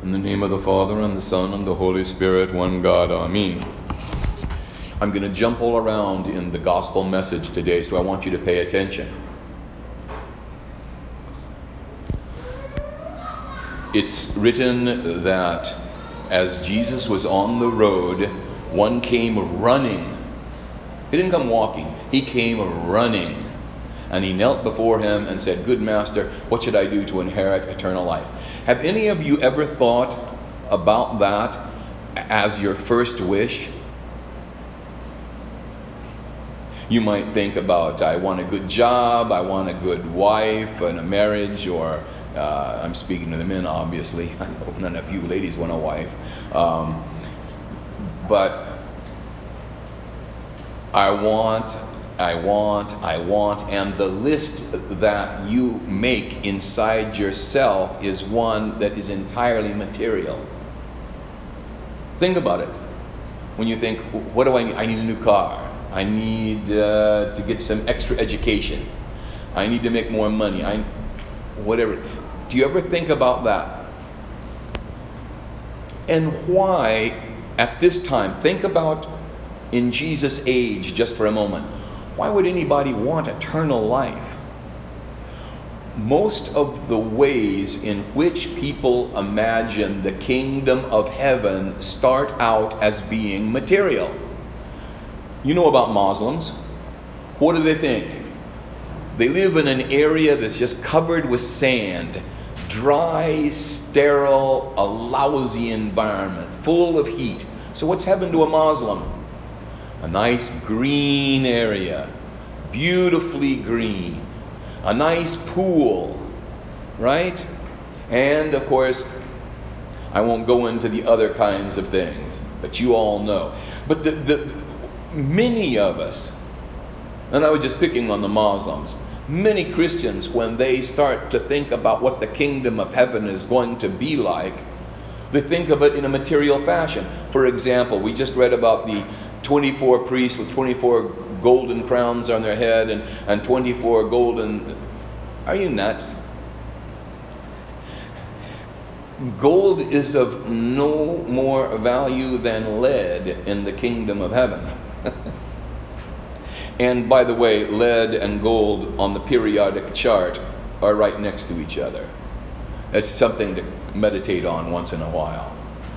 In the name of the Father, and the Son, and the Holy Spirit, one God, Amen. I'm going to jump all around in the gospel message today, so I want you to pay attention. It's written that as Jesus was on the road, one came running. He didn't come walking, he came running. And he knelt before him and said, "Good Master, what should I do to inherit eternal life?" Have any of you ever thought about that as your first wish? You might think about, I want a good job, I want a good wife and a marriage, or I'm speaking to the men, obviously. I know none of you ladies want a wife. But I want, and the list that you make inside yourself is one that is entirely material. Think about it. When you think, what do I need? I need a new car. I need to get some extra education. I need to make more money. Whatever. Do you ever think about that? And why, at this time, think about in Jesus' age just for a moment. Why would anybody want eternal life? Most of the ways in which people imagine the kingdom of heaven start out as being material. You know about Muslims. What do they think? They live in an area that's just covered with sand. Dry, sterile, a lousy environment, full of heat. So what's heaven to a Muslim? A nice green area, beautifully green. A nice pool, right? And of course, I won't go into the other kinds of things, but you all know. But many of us, and I was just picking on the Muslims, many Christians, when they start to think about what the kingdom of heaven is going to be like, they think of it in a material fashion. For example, we just read about the 24 priests with 24 golden crowns on their head and 24 golden... Are you nuts? Gold is of no more value than lead in the kingdom of heaven. And by the way, lead and gold on the periodic chart are right next to each other. It's something to meditate on once in a while.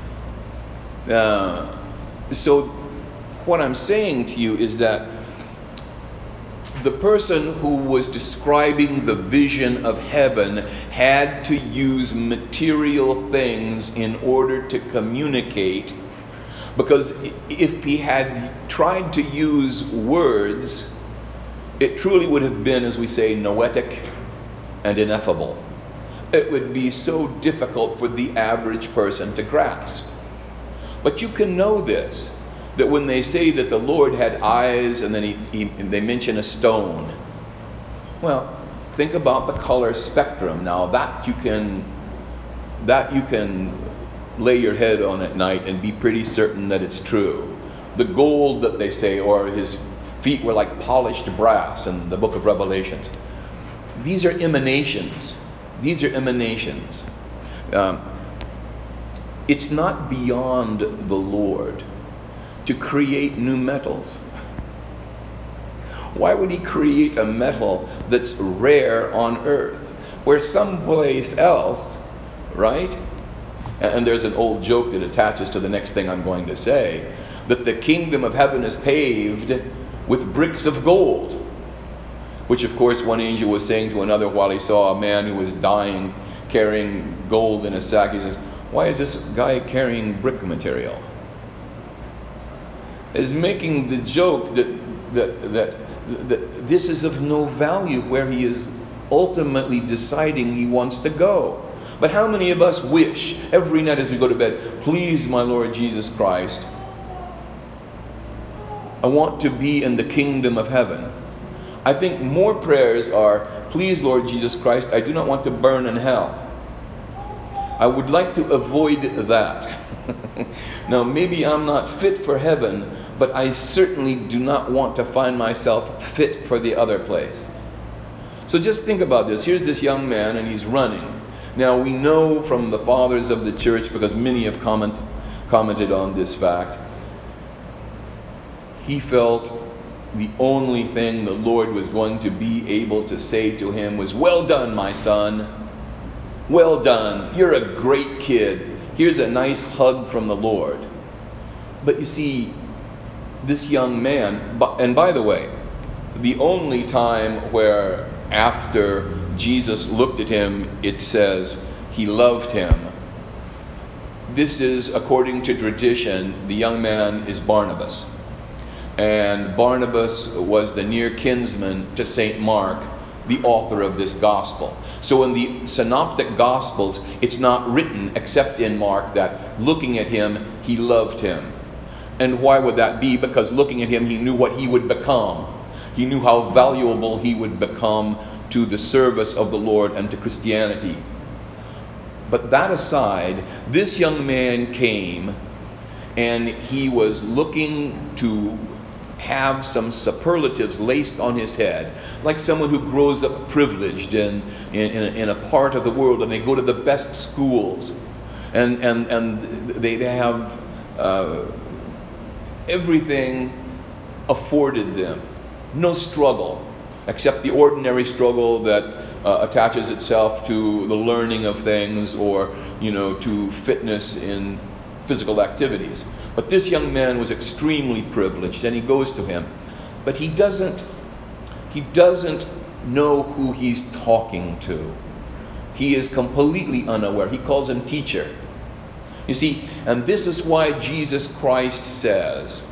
So what I'm saying to you is that the person who was describing the vision of heaven had to use material things in order to communicate, because if he had tried to use words, it truly would have been, as we say, noetic and ineffable. It would be so difficult for the average person to grasp. But you can know this, that when they say that the Lord had eyes and then they mention a stone. Well, think about the color spectrum. Now that you can lay your head on at night and be pretty certain that it's true. The gold that they say, or his feet were like polished brass in the book of Revelations. These are emanations. It's not beyond the Lord to create new metals. Why would he create a metal that's rare on earth, where someplace else, right? And there's an old joke that attaches to the next thing I'm going to say, that the kingdom of heaven is paved with bricks of gold. Which of course one angel was saying to another while he saw a man who was dying carrying gold in a sack. He says, "Why is this guy carrying brick material?" Is making the joke that this is of no value where he is ultimately deciding he wants to go. But how many of us wish every night as we go to bed, "Please, my Lord Jesus Christ, I want to be in the kingdom of heaven." I think more prayers are, "Please, Lord Jesus Christ, I do not want to burn in hell. I would like to avoid that." Now, maybe I'm not fit for heaven, but I certainly do not want to find myself fit for the other place. So just think about this. Here's this young man and he's running. Now we know from the fathers of the church, because many have commented on this fact, he felt the only thing the Lord was going to be able to say to him was, "Well done, my son. Well done. You're a great kid. Here's a nice hug from the Lord." But you see, this young man, and by the way, the only time where after Jesus looked at him, it says he loved him. This is, according to tradition, the young man is Barnabas. And Barnabas was the near kinsman to St. Mark, the author of this gospel. So in the synoptic gospels, it's not written except in Mark that looking at him, he loved him. And why would that be? Because looking at him, he knew what he would become. He knew how valuable he would become to the service of the Lord and to Christianity. But that aside, this young man came and he was looking to have some superlatives laced on his head, like someone who grows up privileged in a part of the world, and they go to the best schools, and they have everything afforded them, no struggle except the ordinary struggle that attaches itself to the learning of things, or to fitness in physical activities. But this young man was extremely privileged, and he goes to him, but he doesn't know who he's talking to. He is completely unaware. He calls him teacher. You see, and this is why Jesus Christ says,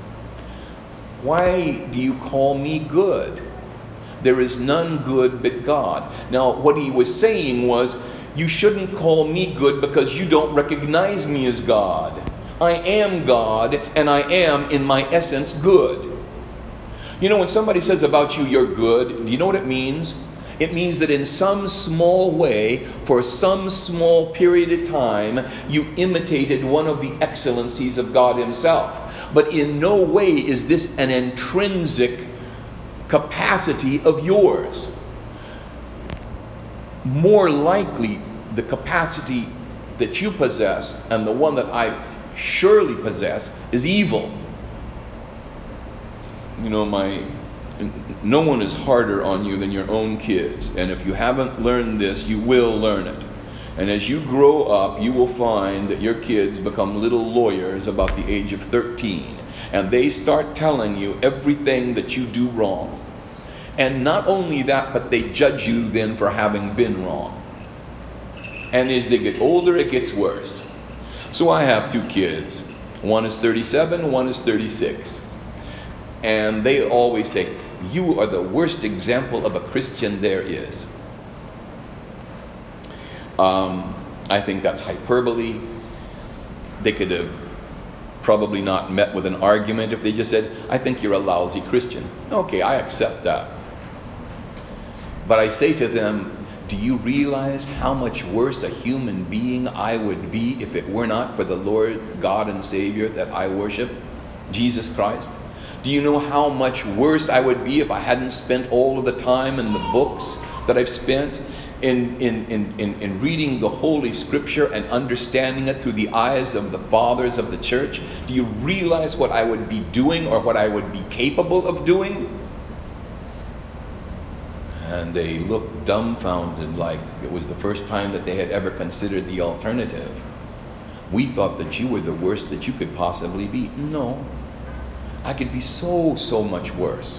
"Why do you call me good? There is none good but God." Now, what he was saying was, you shouldn't call me good because you don't recognize me as God. I am God, and I am, in my essence, good. When somebody says about you, "You're good," do you know what it means? It means that in some small way, for some small period of time, you imitated one of the excellencies of God himself. But in no way is this an intrinsic capacity of yours. More likely, the capacity that you possess, and the one that I surely possess, is evil. No one is harder on you than your own kids. And if you haven't learned this, you will learn it. And as you grow up, you will find that your kids become little lawyers about the age of 13. And they start telling you everything that you do wrong. And not only that, but they judge you then for having been wrong. And as they get older, it gets worse. So I have two kids. One is 37, one is 36. And they always say, "You are the worst example of a Christian there is." I think that's hyperbole. They could have probably not met with an argument if they just said, "I think you're a lousy Christian." Okay, I accept that. But I say to them, do you realize how much worse a human being I would be if it were not for the Lord God and Savior that I worship, Jesus Christ? Do you know how much worse I would be if I hadn't spent all of the time in the books that I've spent in reading the Holy Scripture and understanding it through the eyes of the fathers of the church? Do you realize what I would be doing, or what I would be capable of doing? And they looked dumbfounded, like it was the first time that they had ever considered the alternative. "We thought that you were the worst that you could possibly be." No, I could be so much worse.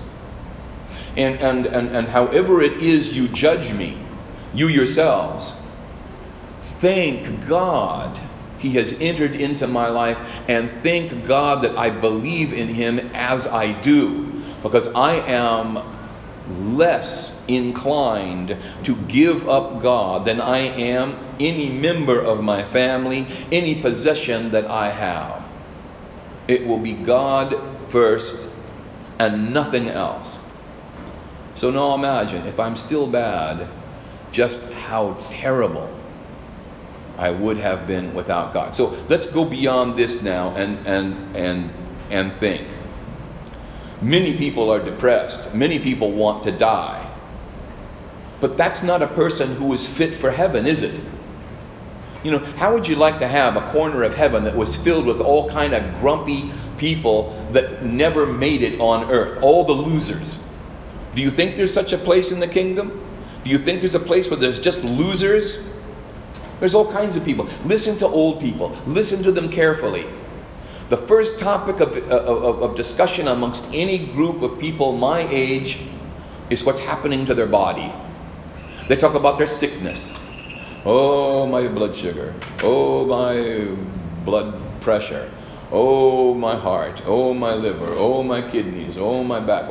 And however it is you judge me, you yourselves, thank God he has entered into my life, and thank God that I believe in him as I do, because I am less inclined to give up God than I am any member of my family, any possession that I have. It will be God first and nothing else. So now imagine, if I'm still bad, just how terrible I would have been without God. So let's go beyond this now and think. Many people are depressed. Many people want to die. But that's not a person who is fit for heaven, is it? You know, how would you like to have a corner of heaven that was filled with all kind of grumpy people that never made it on earth, all the losers? Do you think there's such a place in the kingdom? Do you think there's a place where there's just losers? There's all kinds of people. Listen to old people. Listen to them carefully. The first topic of discussion amongst any group of people my age is what's happening to their body. They talk about their sickness. Oh, my blood sugar. Oh, my blood pressure. Oh, my heart. Oh, my liver. Oh, my kidneys. Oh, my back.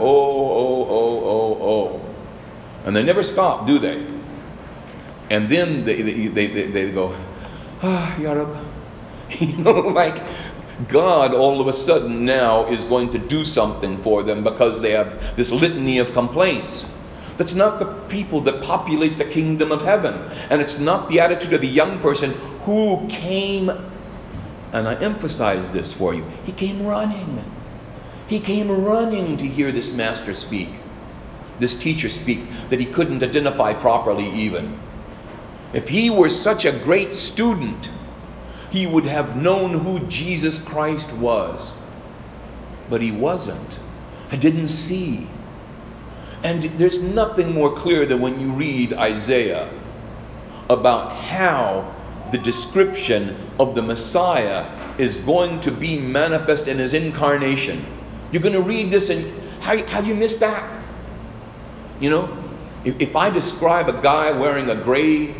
Oh. And they never stop, do they? And then they go, Ya Rab. You know, like God all of a sudden now is going to do something for them because they have this litany of complaints. That's not the people that populate the kingdom of heaven. And it's not the attitude of the young person who came, and I emphasize this for you, he came running. He came running to hear this master speak, this teacher speak, that he couldn't identify properly even. If he were such a great student, he would have known who Jesus Christ was. But he wasn't. I didn't see. And there's nothing more clear than when you read Isaiah about how the description of the Messiah is going to be manifest in his incarnation. You're going to read this and how do you miss that? You know, if I describe a guy wearing a gray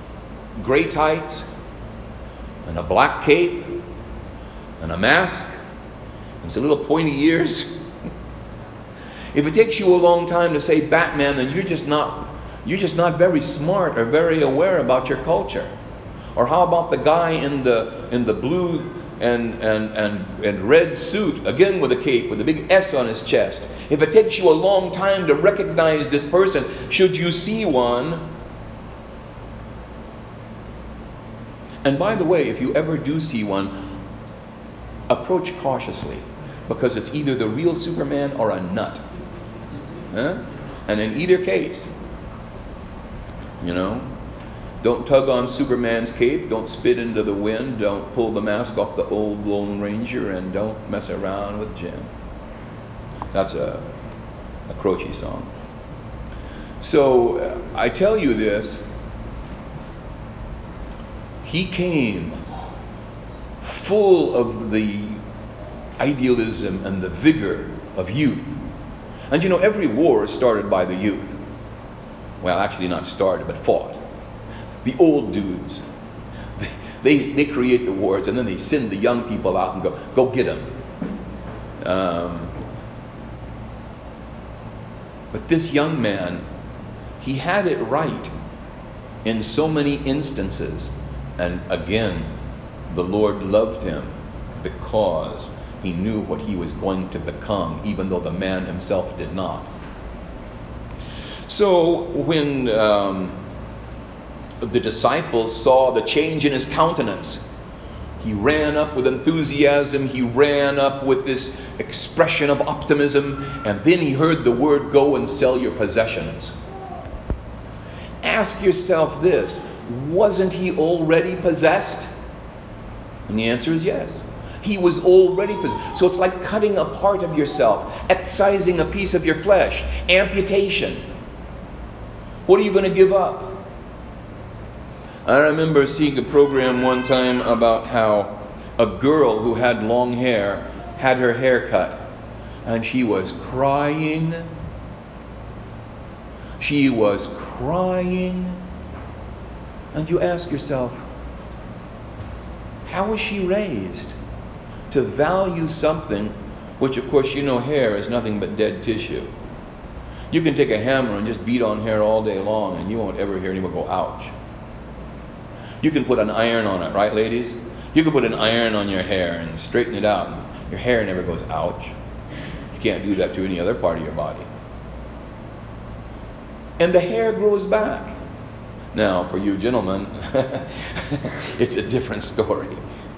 tights and a black cape and a mask and some little pointy ears, if it takes you a long time to say Batman, then you're just not very smart or very aware about your culture. Or how about the guy in the blue and red suit, again with a cape with a big S on his chest? If it takes you a long time to recognize this person, should you see one? And by the way, if you ever do see one, approach cautiously, because it's either the real Superman or a nut. And in either case, you know, don't tug on Superman's cape, don't spit into the wind, don't pull the mask off the old Lone Ranger, and don't mess around with Jim. That's a Croce song. So I tell you this, he came full of the idealism and the vigor of youth. And you know, every war is started by the youth. Well, actually not started, but fought. The old dudes, they create the wars, and then they send the young people out and go get them. But this young man, he had it right in so many instances. And again, the Lord loved him because he knew what he was going to become, even though the man himself did not. So when the disciples saw the change in his countenance, he ran up with enthusiasm, he ran up with this expression of optimism, and then he heard the word, go and sell your possessions. Ask yourself this, wasn't he already possessed? And the answer is yes. He was already possessed. So it's like cutting a part of yourself, excising a piece of your flesh, amputation. What are you going to give up? I remember seeing a program one time about how a girl who had long hair had her hair cut, and she was crying. She was crying. And you ask yourself, how was she raised to value something which, of course, you know, hair is nothing but dead tissue. You can take a hammer and just beat on hair all day long and you won't ever hear anyone go, ouch. You can put an iron on it, right, ladies? You can put an iron on your hair and straighten it out, and your hair never goes, ouch. You can't do that to any other part of your body. And the hair grows back. Now, for you gentlemen, it's a different story.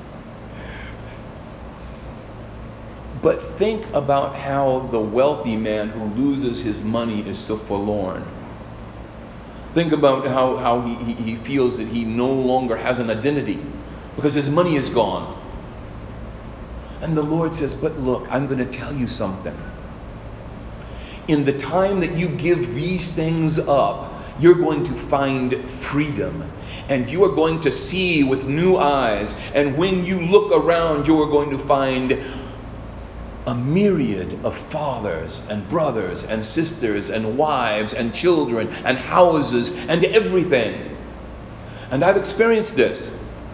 But think about how the wealthy man who loses his money is so forlorn. Think about how he feels that he no longer has an identity because his money is gone. And the Lord says, but look, I'm going to tell you something. In the time that you give these things up, you're going to find freedom. And you are going to see with new eyes. And when you look around, you are going to find a myriad of fathers and brothers and sisters and wives and children and houses and everything. And I've experienced this.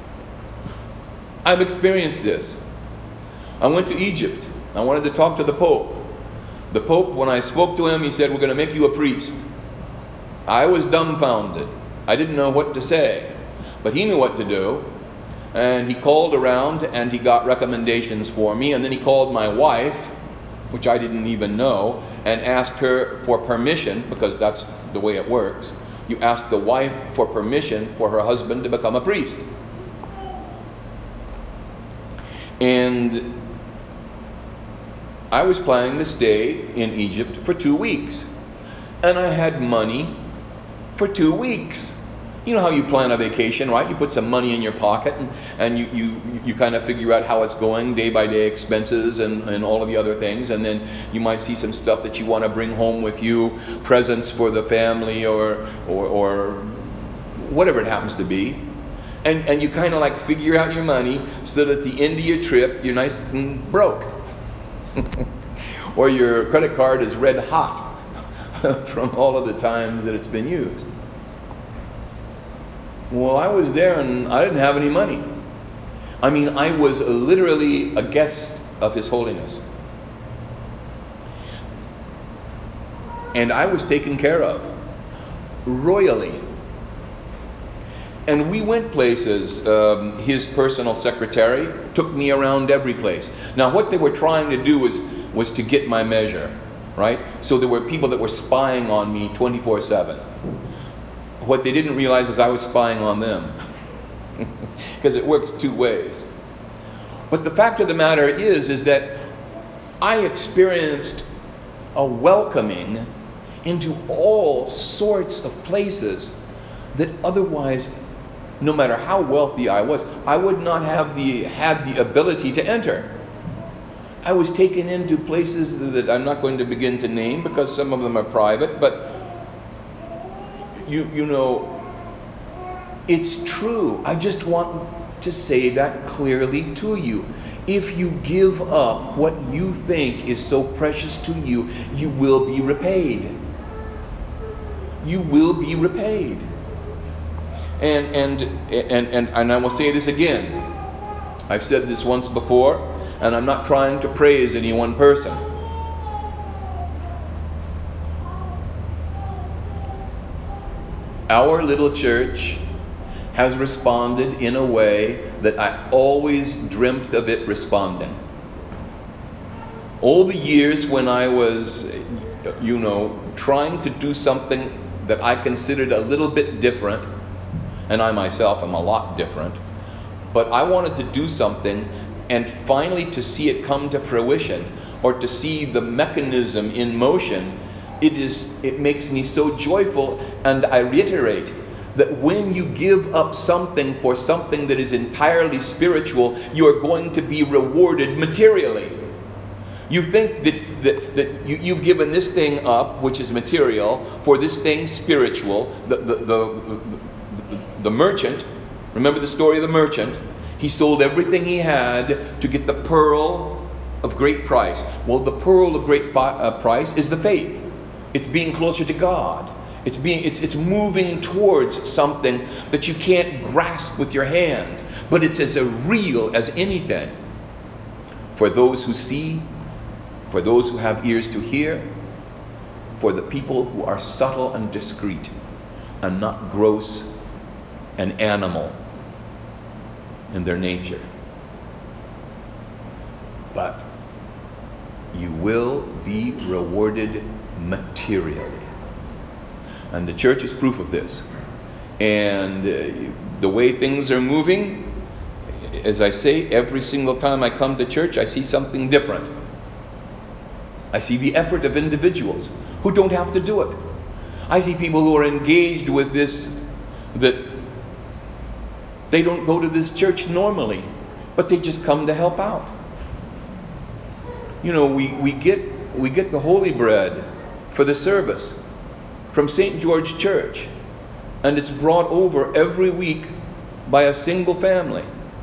I went to Egypt. I wanted to talk to the Pope. The Pope, when I spoke to him, he said, we're going to make you a priest. I was dumbfounded. I didn't know what to say. But he knew what to do. And he called around and he got recommendations for me. And then he called my wife, which I didn't even know, and asked her for permission, because that's the way it works. You ask the wife for permission for her husband to become a priest. And I was planning to stay in Egypt for 2 weeks. And I had money for 2 weeks. You know how you plan a vacation, right? You put some money in your pocket and you kind of figure out how it's going, day by day expenses and all of the other things. And then you might see some stuff that you want to bring home with you, presents for the family or whatever it happens to be. And you kind of like figure out your money so that at the end of your trip, you're nice and broke. Or your credit card is red hot from all of the times that it's been used. Well, I was there and I didn't have any money. I mean, I was literally a guest of His Holiness. And I was taken care of royally. And we went places. His personal secretary took me around every place. Now, what they were trying to do was to get my measure, right? So there were people that were spying on me 24/7. What they didn't realize was I was spying on them. Because it works two ways. But the fact of the matter is that I experienced a welcoming into all sorts of places that otherwise, no matter how wealthy I was, I would not have had the ability to enter. I was taken into places that I'm not going to begin to name because some of them are private, but you know, it's true. I just want to say that clearly to you. If you give up what you think is so precious to you, you will be repaid. You will be repaid. And I will say this again. I've said this once before, and I'm not trying to praise any one person. Our little church has responded in a way that I always dreamt of it responding. All the years when I was, trying to do something that I considered a little bit different, and I myself am a lot different, but I wanted to do something, and finally to see it come to fruition, or to see the mechanism in motion, it makes me so joyful. And I reiterate that when you give up something for something that is entirely spiritual, you are going to be rewarded materially. You think that you've given this thing up, which is material, for this thing spiritual. The merchant, remember the story of the merchant? He sold everything he had to get the pearl of great price. Well, the pearl of great price is the faith. It's being closer to God. It's moving towards something that you can't grasp with your hand, but it's as real as anything. For those who see, for those who have ears to hear, for the people who are subtle and discreet and not gross and animal in their nature. But you will be rewarded materially. And the church is proof of this. And the way things are moving, as I say, every single time I come to church, I see something different. I see the effort of individuals who don't have to do it. I see people who are engaged with this, that they don't go to this church normally, but they just come to help out. You know, we get the holy bread for the service from St. George Church, and it's brought over every week by a single family,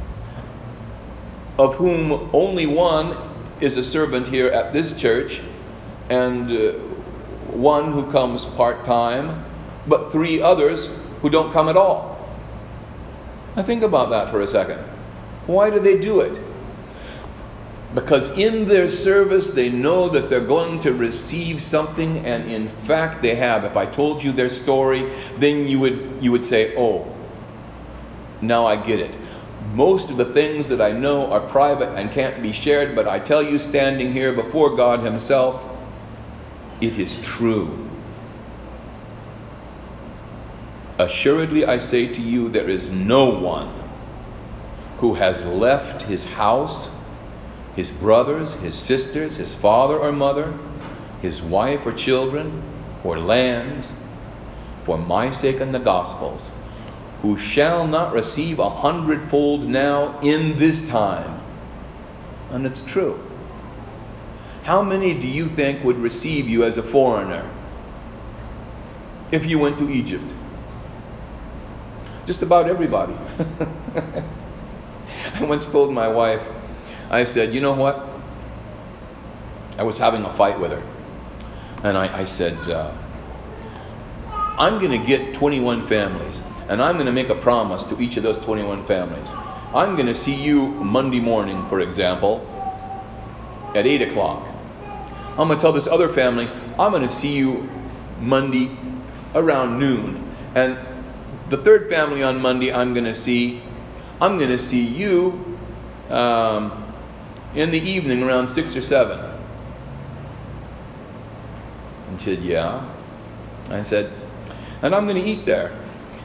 of whom only one is a servant here at this church, and one who comes part-time, but 3 others who don't come at all. Now think about that for a second. Why do they do it? Because in their service they know that they're going to receive something, and in fact they have. If I told you their story, then you would say, oh, now I get it. Most of the things that I know are private and can't be shared, but I tell you, standing here before God Himself, it is true. Assuredly I say to you, there is no one who has left his house, his brothers, his sisters, his father or mother, his wife or children, or lands, for my sake and the gospel's, who shall not receive 100-fold now in this time. And it's true. How many do you think would receive you as a foreigner if you went to Egypt? Just about everybody. I once told my wife, I said, you know what? I was having a fight with her. And I said, I'm going to get 21 families. And I'm going to make a promise to each of those 21 families. I'm going to see you Monday morning, for example, at 8 o'clock. I'm going to tell this other family, I'm going to see you Monday around noon. And the third family on Monday I'm going to see you in the evening around 6 or 7. And she said, yeah. I said, and I'm going to eat there.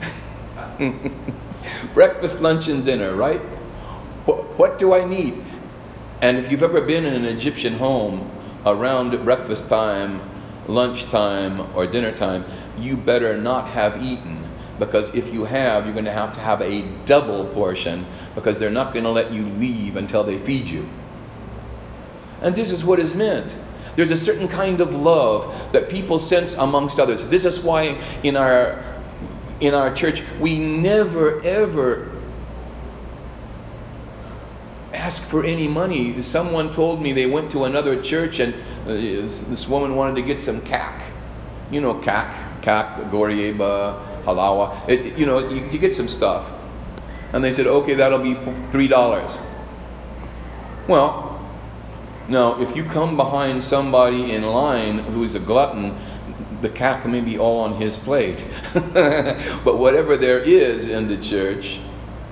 Breakfast, lunch, and dinner, right? What do I need? And if you've ever been in an Egyptian home around breakfast time, lunch time, or dinner time, you better not have eaten. Because if you have, you're going to have a double portion, because they're not going to let you leave until they feed you. And this is what is meant. There's a certain kind of love that people sense amongst others. This is why in our church we never ever ask for any money. Someone told me they went to another church and this woman wanted to get some kak. You know, kak, gorieba, halawa. You get some stuff. And they said, okay, that'll be $3. Well, now, if you come behind somebody in line who's a glutton, the kak may be all on his plate. But whatever there is in the church,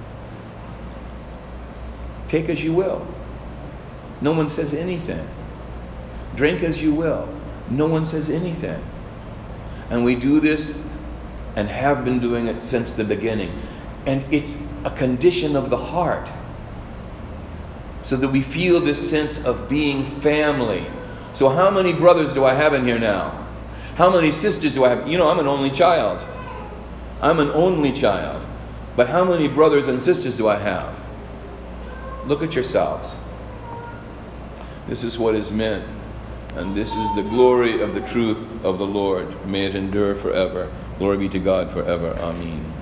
take as you will. No one says anything. Drink as you will. No one says anything. And we do this and have been doing it since the beginning. And it's a condition of the heart, so that we feel this sense of being family. So how many brothers do I have in here now? How many sisters do I have? I'm an only child. But how many brothers and sisters do I have? Look at yourselves. This is what is meant. And this is the glory of the truth of the Lord. May it endure forever. Glory be to God forever. Amen.